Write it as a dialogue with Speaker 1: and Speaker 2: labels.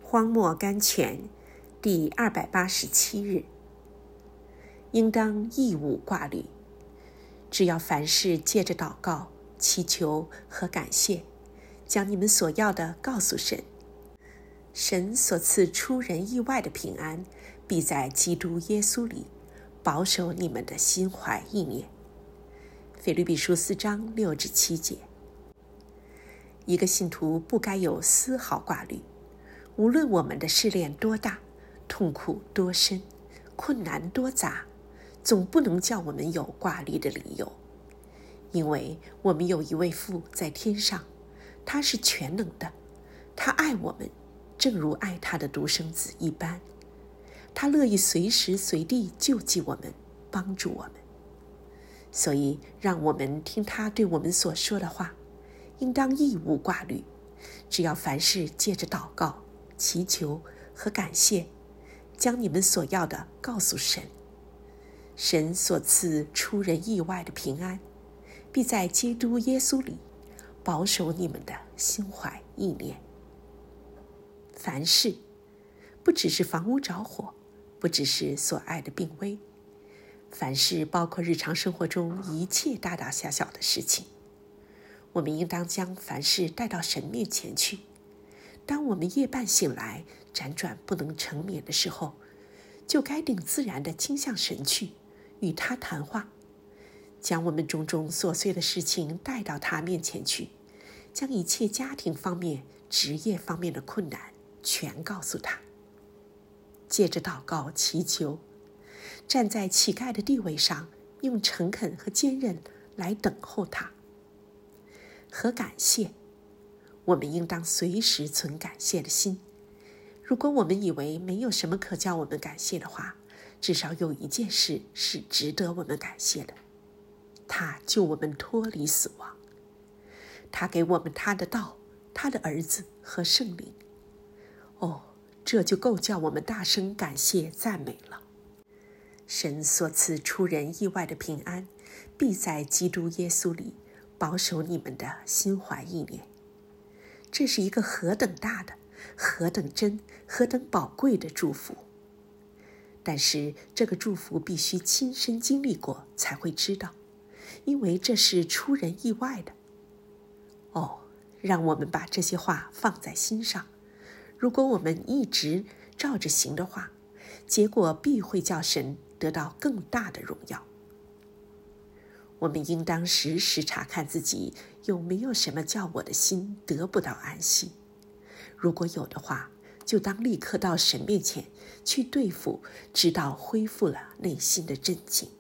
Speaker 1: 荒漠甘泉第287日，应当义务挂虑。只要凡事借着祷告、祈求和感谢，将你们所要的告诉神。神所赐出人意外的平安，必在基督耶稣里保守你们的心怀意念。腓立比书4章6至7节。一个信徒不该有丝毫挂虑，无论我们的试炼多大，痛苦多深，困难多杂，总不能叫我们有挂虑的理由。因为我们有一位父在天上，他是全能的，他爱我们，正如爱他的独生子一般。他乐意随时随地救济我们，帮助我们。所以让我们听他对我们所说的话，应当义无挂虑。只要凡事借着祷告、祈求和感谢，将你们所要的告诉神。神所赐出人意外的平安，必在基督耶稣里保守你们的心怀意念。凡事，不只是房屋着火，不只是所爱的病危，凡事包括日常生活中一切大大小小的事情。我们应当将凡事带到神面前去。当我们夜半醒来，辗转不能成眠的时候，就该定自然地倾向神去，与他谈话，将我们种种琐碎的事情带到他面前去，将一切家庭方面、职业方面的困难全告诉他。借着祷告祈求，站在乞丐的地位上，用诚恳和坚韧来等候他。和感谢，我们应当随时存感谢的心。如果我们以为没有什么可叫我们感谢的话，至少有一件事是值得我们感谢的。他救我们脱离死亡，他给我们他的道、他的儿子和圣灵。这就够叫我们大声感谢赞美了。神所赐出人意外的平安，必在基督耶稣里保守你们的心怀意念。这是一个何等大的、何等真、何等宝贵的祝福！但是这个祝福必须亲身经历过才会知道，因为这是出人意外的。让我们把这些话放在心上。如果我们一直照着行的话，结果必会叫神得到更大的荣耀。我们应当时时查看自己有没有什么叫我的心得不到安息。如果有的话，就当立刻到神面前去对付，直到恢复了内心的镇静。